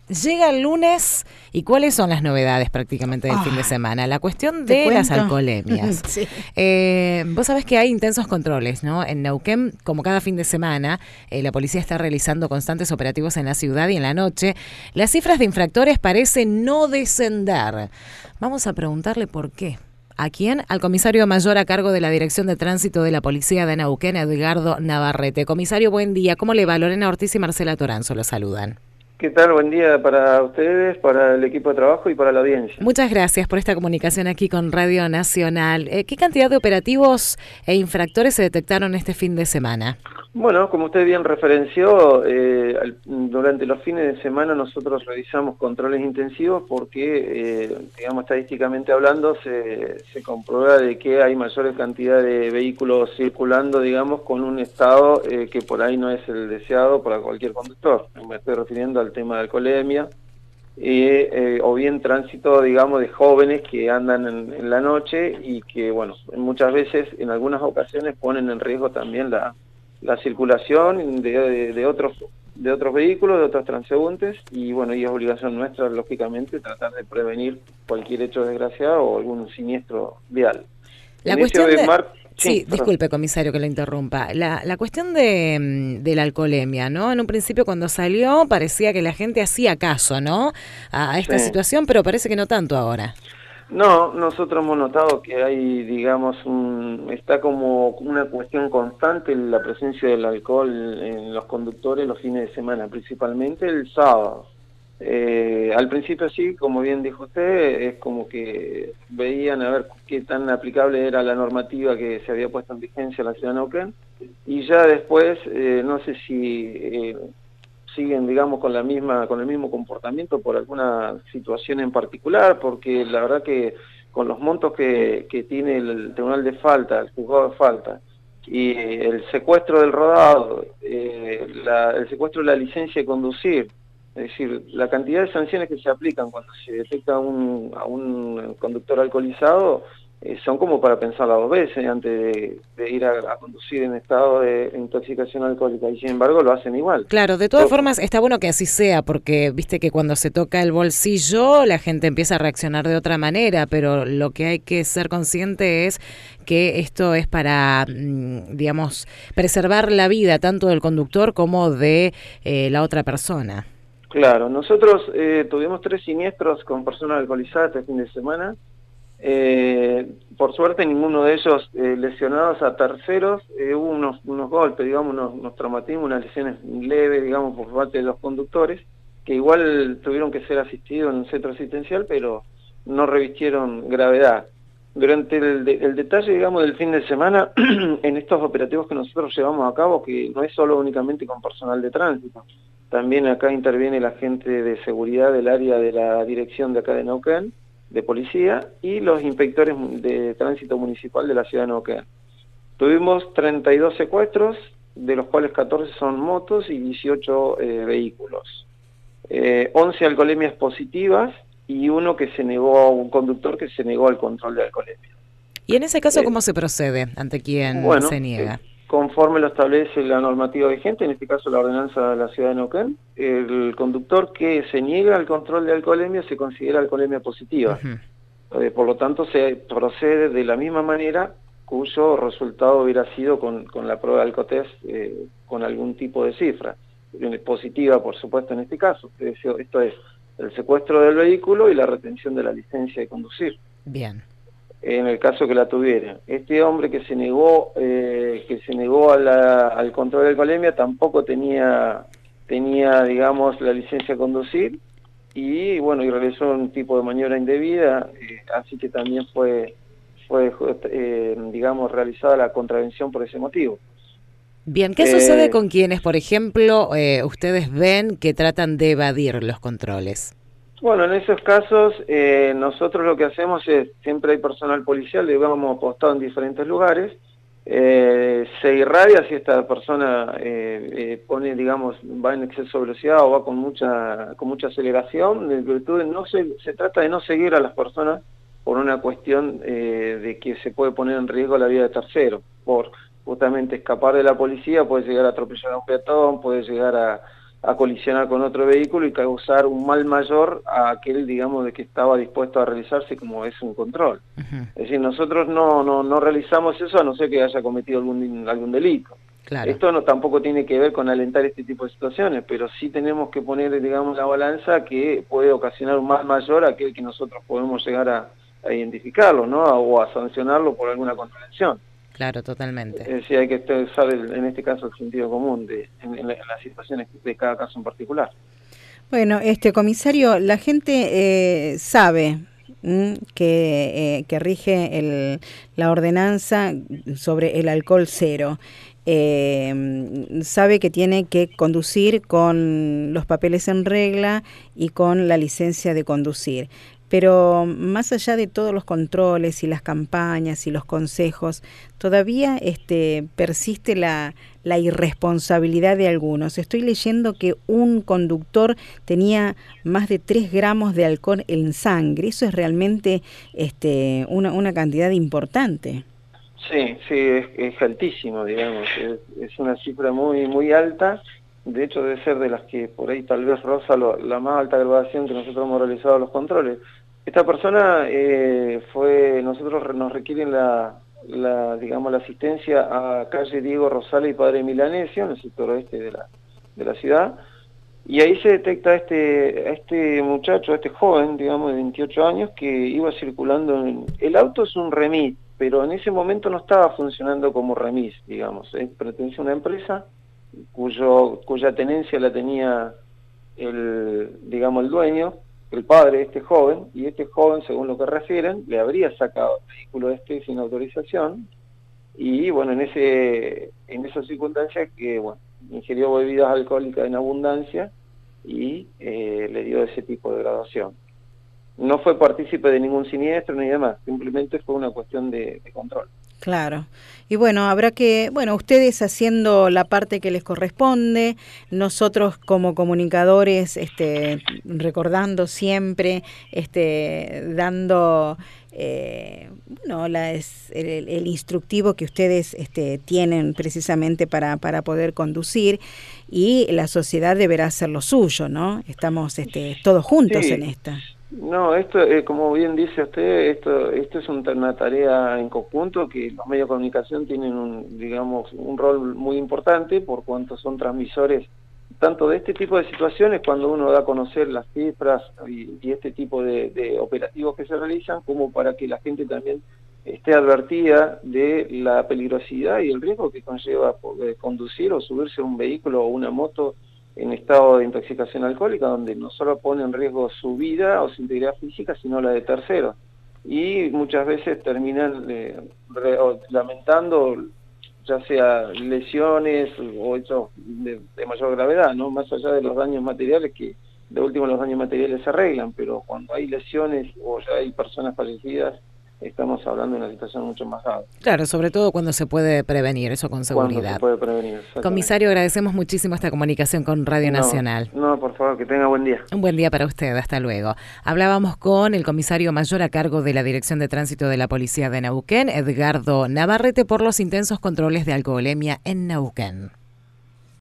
Llega el lunes y ¿cuáles son las novedades prácticamente del fin de semana? La cuestión de las alcoholemias. Sí. Vos sabés que hay intensos controles, ¿no? En Neuquén, como cada fin de semana, la policía está realizando constantes operativos en la ciudad y en la noche. Las cifras de infractores parecen no descender. Vamos a preguntarle por qué. ¿A quién? Al comisario mayor a cargo de la Dirección de Tránsito de la Policía de Neuquén, Edgardo Navarrete. Comisario, buen día. ¿Cómo le va? Lorena Ortiz y Marcela Toranzo lo saludan. ¿Qué tal? Buen día para ustedes, para el equipo de trabajo y para la audiencia. Muchas gracias por esta comunicación aquí con Radio Nacional. ¿Qué cantidad de operativos e infractores se detectaron este fin de semana? Bueno, como usted bien referenció, durante los fines de semana nosotros realizamos controles intensivos porque, digamos, estadísticamente hablando, se comprueba de que hay mayor cantidad de vehículos circulando, digamos, con un estado que por ahí no es el deseado para cualquier conductor. Me estoy refiriendo al tema de alcoholemia. O bien tránsito, digamos, de jóvenes que andan en la noche y que, bueno, muchas veces, en algunas ocasiones, ponen en riesgo también la circulación de otros vehículos, de otros transeúntes, y bueno, y es obligación nuestra, lógicamente, tratar de prevenir cualquier hecho desgraciado o algún siniestro vial. La cuestión de... Sí, disculpe, comisario, que lo interrumpa. La cuestión de la alcoholemia, ¿no? En un principio, cuando salió, parecía que la gente hacía caso, ¿no? A esta situación, pero parece que no tanto ahora. No, nosotros hemos notado que hay, digamos, está como una cuestión constante la presencia del alcohol en los conductores los fines de semana, principalmente el sábado. Al principio sí, como bien dijo usted, es como que veían a ver qué tan aplicable era la normativa que se había puesto en vigencia en la ciudad de Neuquén, y ya después, no sé si siguen, digamos, con el mismo comportamiento por alguna situación en particular, porque la verdad que con los montos que tiene el Tribunal de Falta, el Juzgado de Falta, y el secuestro del rodado, el secuestro de la licencia de conducir, es decir, la cantidad de sanciones que se aplican cuando se detecta a un conductor alcoholizado, son como para pensarla dos veces antes de ir a conducir en estado de intoxicación alcohólica, y sin embargo lo hacen igual. Claro, de todas formas está bueno que así sea, porque viste que cuando se toca el bolsillo la gente empieza a reaccionar de otra manera, pero lo que hay que ser consciente es que esto es para, digamos, preservar la vida tanto del conductor como de la otra persona. Claro, nosotros tuvimos 3 siniestros con personas alcoholizadas este fin de semana. Por suerte ninguno de ellos lesionados a terceros. Hubo unos golpes, digamos, unos traumatismos, unas lesiones leves, digamos, por parte de los conductores, que igual tuvieron que ser asistidos en un centro asistencial, pero no revistieron gravedad. Durante el detalle, digamos, del fin de semana, en estos operativos que nosotros llevamos a cabo, que no es solo únicamente con personal de tránsito, también acá interviene la gente de seguridad del área de la dirección de acá de Neuquén, de policía, y los inspectores de tránsito municipal de la ciudad de Neuquén. Tuvimos 32 secuestros, de los cuales 14 son motos y 18 vehículos. 11 alcoholemias positivas y un conductor que se negó al control de alcoholemia. ¿Y en ese caso cómo se procede ante quien se niega? Conforme lo establece la normativa vigente, en este caso la ordenanza de la ciudad de Neuquén, el conductor que se niega al control de alcoholemia se considera alcoholemia positiva. Por lo tanto, se procede de la misma manera cuyo resultado hubiera sido con la prueba de alcotest con algún tipo de cifra. Positiva, por supuesto, en este caso. Esto es el secuestro del vehículo y la retención de la licencia de conducir. Bien. En el caso que la tuviera. Este hombre que se negó al control de alcoholemia tampoco tenía, digamos, la licencia de conducir, y bueno, y realizó un tipo de maniobra indebida, así que también fue digamos, realizada la contravención por ese motivo. Bien, ¿qué sucede con quienes, por ejemplo, ustedes ven que tratan de evadir los controles? Bueno, en esos casos nosotros lo que hacemos es, siempre hay personal policial, le hemos apostado en diferentes lugares, se irradia si esta persona pone, digamos, va en exceso de velocidad o va con mucha aceleración, en virtud de se trata de no seguir a las personas por una cuestión de que se puede poner en riesgo la vida de terceros, por justamente escapar de la policía, puede llegar a atropellar a un peatón, puede llegar a colisionar con otro vehículo y causar un mal mayor a aquel, digamos, de que estaba dispuesto a realizarse como es un control. Es decir, nosotros no realizamos eso a no ser que haya cometido algún delito. Claro. Esto no tampoco tiene que ver con alentar este tipo de situaciones, pero sí tenemos que poner, digamos, la balanza que puede ocasionar un mal mayor a aquel que nosotros podemos llegar a identificarlo, ¿no? O a sancionarlo por alguna contravención. Claro, totalmente. Es decir, hay que usar en este caso el sentido común en las situaciones de cada caso en particular. Bueno, comisario, la gente sabe que rige la ordenanza sobre el alcohol cero. Sabe que tiene que conducir con los papeles en regla y con la licencia de conducir. Pero más allá de todos los controles y las campañas y los consejos, todavía persiste la irresponsabilidad de algunos. Estoy leyendo que un conductor tenía más de 3 gramos de alcohol en sangre. Eso es realmente una cantidad importante. Sí, es altísimo, digamos. Es una cifra muy alta. De hecho, debe ser de las que por ahí tal vez roza la más alta graduación que nosotros hemos realizado los controles. Esta persona nosotros nos requieren digamos, la asistencia a calle Diego Rosales y Padre Milanesio, en el sector oeste de la ciudad, y ahí se detecta a este muchacho, a este joven, digamos, de 28 años, que iba circulando el auto es un remis, pero en ese momento no estaba funcionando como remis, digamos, pertenece a una empresa cuya tenencia la tenía el dueño, el padre de este joven, y este joven, según lo que refieren, le habría sacado el vehículo sin autorización, y bueno, en esas circunstancias que, bueno, ingirió bebidas alcohólicas en abundancia y le dio ese tipo de graduación. No fue partícipe de ningún siniestro ni demás, simplemente fue una cuestión de control. Claro. Y bueno, habrá que, ustedes haciendo la parte que les corresponde, nosotros como comunicadores, recordando siempre, dando, el instructivo que ustedes tienen precisamente para poder conducir, y la sociedad deberá hacer lo suyo, ¿no? Estamos todos juntos en esta. No, esto, como bien dice usted, esto es una tarea en conjunto que los medios de comunicación tienen un rol muy importante por cuanto son transmisores tanto de este tipo de situaciones cuando uno da a conocer las cifras y este tipo de operativos que se realizan, como para que la gente también esté advertida de la peligrosidad y el riesgo que conlleva conducir o subirse a un vehículo o una moto en estado de intoxicación alcohólica, donde no solo pone en riesgo su vida o su integridad física, sino la de terceros. Y muchas veces terminan lamentando ya sea lesiones o hechos de mayor gravedad, ¿no? Más allá de los daños materiales, que de último los daños materiales se arreglan, pero cuando hay lesiones o ya hay personas fallecidas, estamos hablando de una situación mucho más grave. Claro, sobre todo cuando se puede prevenir, eso con seguridad. Cuando se puede prevenir, Comisario, agradecemos muchísimo esta comunicación con Radio Nacional. No, por favor, que tenga buen día. Un buen día para usted, hasta luego. Hablábamos con el comisario mayor a cargo de la Dirección de Tránsito de la Policía de Neuquén, Edgardo Navarrete, por los intensos controles de alcoholemia en Neuquén.